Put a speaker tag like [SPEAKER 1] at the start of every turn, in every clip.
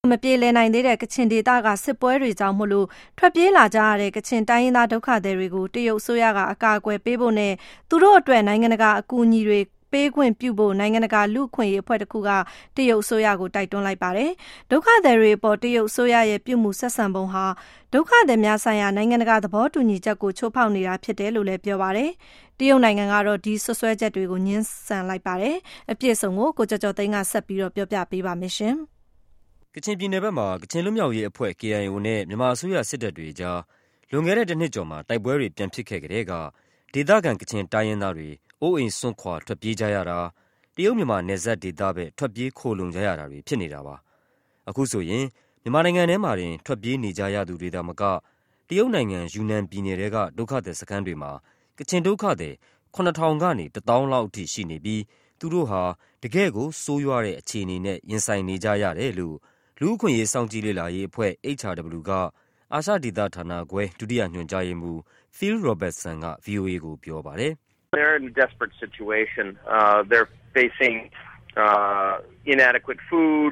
[SPEAKER 1] မပြေလည်နိုင်သေးတဲ့ကချင်ဒေသကစစ်ပွဲတွေကြောင့်မို့လို့ထွက်ပြေးလာကြရတဲ့ကချင်တိုင်းရင်းသားဒုက္ခသည်တွေကိုတရုတ်အစိုးရကအကာအကွယ်ပေးဖို့နဲ့သူတို့အတွက်နိုင်ငံတကာအကူအညီတွေပေးခွင့်ပြုဖို့နိုင်ငံတကာလူ့အခွင့်အရေးအဖွဲ့တစ်ခုကတရုတ်အစိုးရကိုတိုက်တွန်းလိုက်ပါတယ်။ဒုက္ခသည်တွေအပေါ်တရုတ်အစိုးရရဲ့ပြုမှုဆက်ဆံပုံဟာဒုက္ခသည်များဆိုင်ရာနိုင်ငံတကာသဘောတူညီချက်ကိုချိုးဖောက်နေတာဖြစ်တယ်လို့လည်းပြောပါတယ်။တရုတ်နိုင်ငံကတော့ဒီဆွဆွဲချက်တွေကိုညှင်းဆန်လိုက်ပါတယ်။အပြည့်အစုံကိုကျော်ကျော်သိန်းကဆက်ပြီးတော့ပြောပြပေးပါမယ်ရှင်
[SPEAKER 2] ။ကချင်ပြည်နယ်ဘက်မှာကချင်လွတ်မြောက်ရေးအဖွဲ့ KIO နဲ့မြန်မာအစိုးရစစ်တပ်တွေကြားလွန်ခဲ့တဲ့တစ်နှစ်ကျော်မှာတိုက်ပွဲတွေပြန်ဖြစ်ခဲ့ကြတဲ့ကဒေသခံကချင်တိုင်းရင်းသားတွေအိုးအိမ်စွန့်ခွာထွက်ပြေးကြရတာတရုတ်မြန်မာနယ်စပ်ဒေသဘက်ထွက်ပြေးခိုလုံကြရတာတွေဖြစ်နေတာပါအခုဆိုရင်မြန်မာနိုင်ငံထဲမှာတင်ထွက်ပြေးနေကြရသူတွေသာမကတရုတ်နိုင်ငံယူနန်ပြည်နယ်ကဒုက္ခသည်စခန်းတွေမှာကချင်ဒုက္ခသည် 9,000 ကနေ 1,000 လောက်အထိရှိနေပြီးသူတို့ဟာတကယ့်ကိုဆိုးရွားတဲ့အခြေအနေနဲ့ရင်ဆိုင်နေကြရတယ်လို့လူ့အခွင့်အရေးစောင့်ကြည့်လေ့လာရေးအဖွဲ့ HRW ကအာရှဒေသဌာနခွဲဒုတိယညွှန်ကြားရေးမှူး Phil Robertson က VOA ကိုပြောပါတယ်
[SPEAKER 3] They're in a desperate situation. They're facing inadequate food,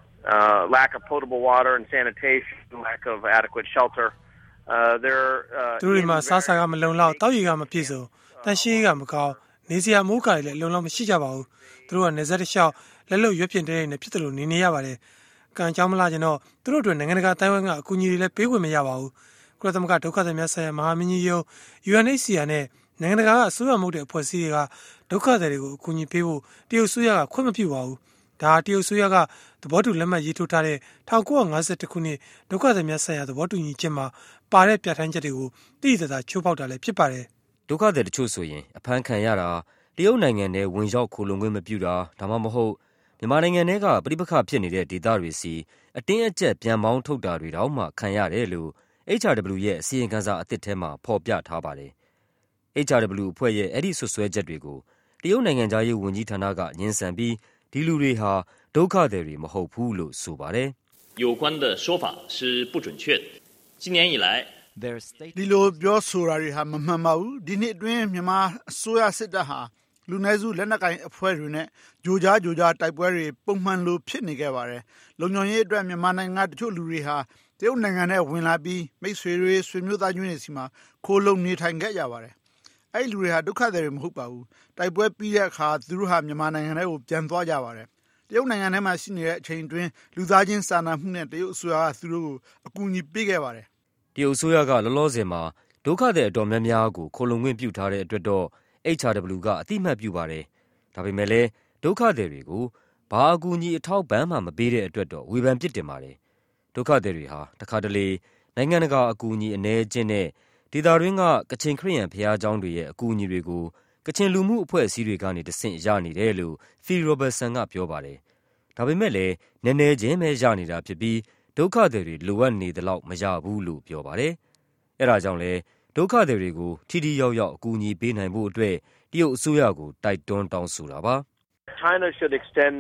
[SPEAKER 3] lack of potable water and sanitation, lack of adequate shelter.
[SPEAKER 4] သူတို့မှာစားစာကမလုံလောက်တောက်ရီကမပြည့်စုံတန်ရှင်းကမကောင်းနေစရာမိုးကာတွေလည်းလုံလောက်မရှိကြပါဘူးသူတို့ကနေစက်တစ်လျှောက်လက်လွတ်ရွက်ပြင်တဲ့နေဖြစ်တယ်လို့နေရပါတယ်ကံကြောင်းမလားကျွန်တော်သူတို့အတွက်နိုင်ငံတကာတိုင်းဝမ်ကအကူအညီတွေလည်းပေးခွင့်မရပါဘူးကုလသမဂ္ဂဒုက္ခသည်များဆိုင်ရာမဟာမင်းကြီးရုံး UNHCR နဲ့နိုင်ငံတကာကအစိုးရမဟုတ်တဲ့အဖွဲ့အစည်းတွေကဒုက္ခသည်တွေကိုအကူအညီပေးဖို့တရုတ်အစိုးရကခွင့်မပြုပါဘူး။ဒါတရုတ်အစိုးရကသဘောတူလက်မှတ်ရေးထိုးထားတဲ့1952ခုနှစ်ဒုက္ခသည်များဆိုင်ရာသဘောတူညီချက်မှာပါတဲ့ပြဋ္ဌာန်းချက်တွေကိုတိတိကျကျချိုးဖောက်တာလည်းဖြစ်ပါတယ်
[SPEAKER 2] ။ဒုက္ခသည်တချို့ဆိုရင်အဖမ်းခံရတာတရုတ်နိုင်ငံထဲဝင်ရောက်ခိုလုံခွင့်မပြုတာဒါမှမဟုတ်မြန်မာနိုင်ငံထဲကပဋိပက္ခဖြစ်နေတဲ့ဒေသတွေစီအတင်းအကျပ်ပြန်ပေါင်းထုတ်တာတွေတောင်မှခံရတယ်လို့ HRW ရဲ့အစီရင်ခံစာအသစ်ထဲမှာဖော်ပြထားပါတယ်။ HRW အဖွဲ့ရဲ့အဲ့ဒီဆွဆွဲချက်တွေကိုတရုတ်နိုင်ငံသားရေးဝန်ကြီးဌာနကညှင်းဆန်ပြီးဒီလူတွေဟာဒုက္ခသည်တွေမဟုတ်ဘူးလို့ဆိုပါတယ်
[SPEAKER 5] 有关的说法是不准确的今年以来
[SPEAKER 6] ဒီလိုပြောဆိုတာတွေဟာမမှန်ပါဘူးဒီနှစ်အတွင်းမြန်မာအစိုးရစစ်တပ်ဟာလူနည်းစုလက်နက်ကိုင်အဖွဲ့တွေနဲ့ဂျိုကြားတိုက်ပွဲတွေပုံမှန်လိုဖြစ်နေခဲ့ပါတယ်လုံခြုံရေးအတွက်မြန်မာနိုင်ငံတချို့လူတွေဟာတရုတ်နိုင်ငံနဲ့ဝင်လာပြီးမိတ်ဆွေတွေဆွေမျိုးသားချင်းတွေစီမှာခိုးလုံနေထိုင်ခဲ့ကြပါတယ်အဲ့ဒီလူတွေဟာဒုက္ခသည်တွေမဟုတ်ပါဘူးတိုက်ပွဲပြီးတဲ့အခါသူတို့ဟာမြန်မာနိုင်ငံထဲကိုပြန်သွားကြပါတယ်တရုတ်နိုင်ငံထဲမှာရှိနေတဲ့အချိန်တွင်းလူသားချင်းစာနာမှုနဲ့တရုတ်အစိုးရကသူတို့ကိုအကူအညီပေးခဲ့ပါတယ်
[SPEAKER 2] တရုတ်အစိုးရကလောလောဆယ်မှာဒုက္ခသည်အတော်များများကိုခိုလုံခွင့်ပြုထားတဲ့အတွက်တော့ HRW ကအတိအမှတ်ပြုပါတယ်ဒါပေမဲ့လည်းဒုက္ခသည်တွေကိုဘာအကူအညီအထောက်ပံ့မှမပေးတဲ့အတွက်တော့ဝေဖန်ပြစ်တင်ပါတယ်ဒုက္ခသည်တွေဟာတခါတလေနိုင်ငံတကာအကူအညီအနည်းအကျဉ်းနဲ့ဒေသတွင်းကကချင်ခရစ်ယာန်ဘုရားကျောင်းတွေရဲ့အကူအညီတွေကိုကချင်လူမှုအဖွဲ့အစည်းတွေကနေတဆင့်ရနေတယ်လို့ Phil Robertson ကပြောပါတယ်ဒါပေမဲ့လည်းနည်းနည်းချင်းပဲရနေတာဖြစ်ပြီးဒုက္ခသည်တွေလိုအပ်နေသလောက်မရဘူးလို့ပြောပါတယ်အဲ့ဒါကြောင့်လဲဒုက္ခသည်တွေကိုထိထိရောက်ရောက်အကူအညီပေးနိုင်ဖို့အတွက်တရုတ်အစိုးရကိုတိုက်တွန်းတောင်းဆိုတာပါ
[SPEAKER 3] China should extend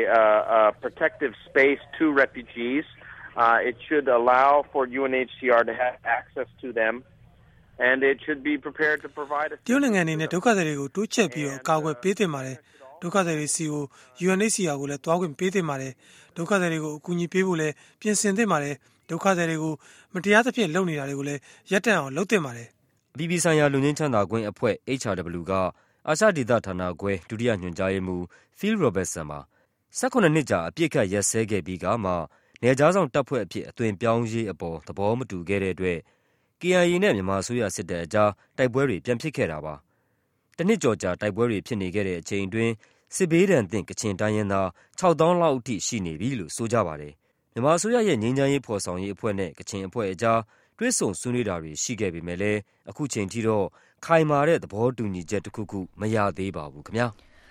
[SPEAKER 3] a protective space to refugees. It should allow for UNHCR to have access to them, and it should be prepared to provide.
[SPEAKER 4] တရုတ်နိုင်ငံအနေနဲ့ဒုက္ခသည်တွေကိုတိုးချဲ့ပြီးတော့ကာကွယ်ပေးသင့်ပါတယ်။ဒုက္ခသည်တွေစီကို UNHCR ကိုလည်းတွားခွင့်ပေးသင့်ပါတယ်။ဒုက္ခသည်တွေကိုအကူအညီပေးဖို့လည်းပြင်ဆင်သင့်ပါတယ်။ဒုက္ခသည်တွေကိုမတရားသဖြင့်လုပ်နေတာတွေကိုလည်းရပ်တန့်အောင်လုပ်သင့်ပါတယ်
[SPEAKER 2] ။အပြည်ပြည်ဆိုင်ရာလူငင်းချမ်းသာခွင့်အဖွဲ့ HRW ကအာရှဒေသဌာနခွဲဒုတိယညွှန်ကြားရေးမှူး Phil Robertson မှာ18နှစ်ကြာအပြစ်ခတ်ရက်စဲခဲ့ပြီးကမှနယ်ခြားဆောင်တပ်ဖွဲ့အဖြစ်အသွင်ပြောင်းရေးအပေါ်သဘောမတူခဲ့တဲ့အတွက် KIA နဲ့မြန်မာအစိုးရစစ်တပ်အကြားတိုက်ပွဲတွေပြန်ဖြစ်ခဲ့တာပါ။တစ်နှစ်ကျော်ကြာတိုက်ပွဲတွေဖြစ်နေခဲ့တဲ့အချိန်အတွင်းစစ်ဘေးဒဏ်သင့်ကချင်တိုင်းရင်းသား 6,000 လောက်အထိရှိနေပြီလို့ဆိုကြပါတယ်။မြန်မာအစိုးရရဲ့ငြိမ်းချမ်းရေးဖော်ဆောင်ရေးအဖွဲ့နဲ့ကချင်အဖွဲ့အကြားတွဲဆုံဆွေးနွေးတာတွေရှိခဲ့ပေမဲ့လည်းအခုချိန်ထိတော့ခိုင်မာတဲ့သဘောတူညီချက်တစ်ခုခုမရသေးပါဘူးခင်ဗျာ။